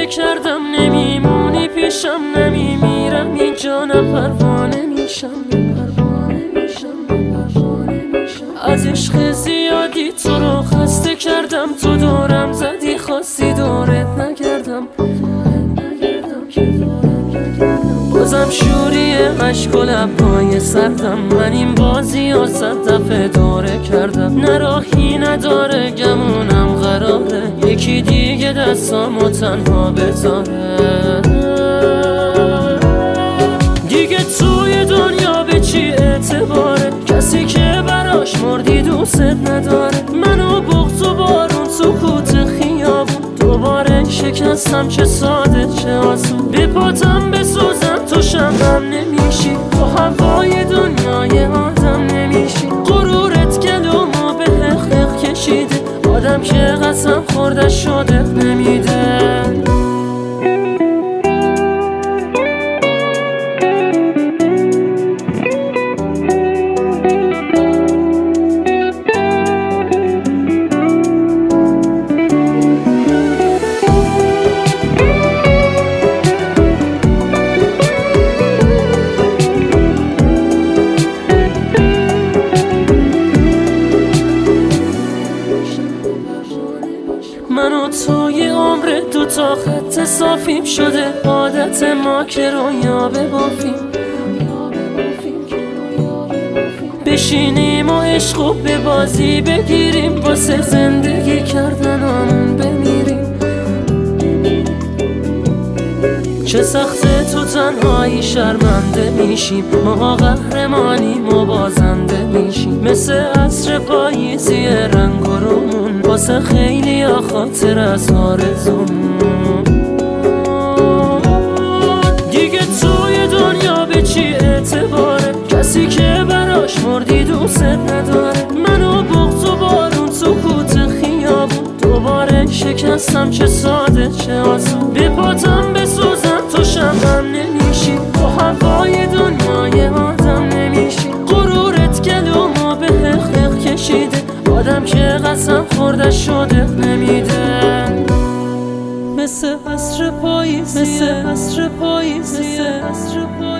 کردم نمیمونی پیشم، نمیمیرم اینجا، نه پروانه میشم. از عشق زیادی تو رو خسته کردم، تو دورم زدی خواستی دورت نگردم. بازم شوری عشق و لبهای سردم، من این بازی ها 100 دفعه دوره کردم. نه راهی نداره گمونم قراره یکی دیگه دستامو تنها بذاره. دیگه توی دنیا به چی اعتباره کسی که براش مردی دوست نداره. منو بغض و بارون سکوت خیابون دوباره شکستم، چه ساده چه آسون. به پاتم بسوزم تو شمعم نمیشی، تو هوای دنیای آدم نمیشی. غرورت گلومو به حق کشیده، آدم که قسم خورده شده نمیده. من و توی عمر دو تا خط صافیم شده، عادت ما که رویا ببافیم. بشینیم و عشقو به بازی بگیریم، واسه زندگی کردنمون بمیریم. چه سخته تو تنهایی شرمنده میشیم، ما قهرمانیم و بازنده میشیم. مثل عصر پاییزی رنگ و رومون، واسه خیلی ها خاطر از آرزومون. دیگه توی دنیا به چی اعتباره کسی که براش مردی دوست نداره. منو بغض و بارون سکوت خیابون دوباره شکستم، چه ساده چه آسون. به پاتم بسوزم تو شمعم نمیشی، تو هوای دنیای آدم نمیشی. غرورت گلومو به حق کشیده، آدم که قسم خورده شده نمیده. مثل عصر پاییزیه، مثل عصر پاییزیه.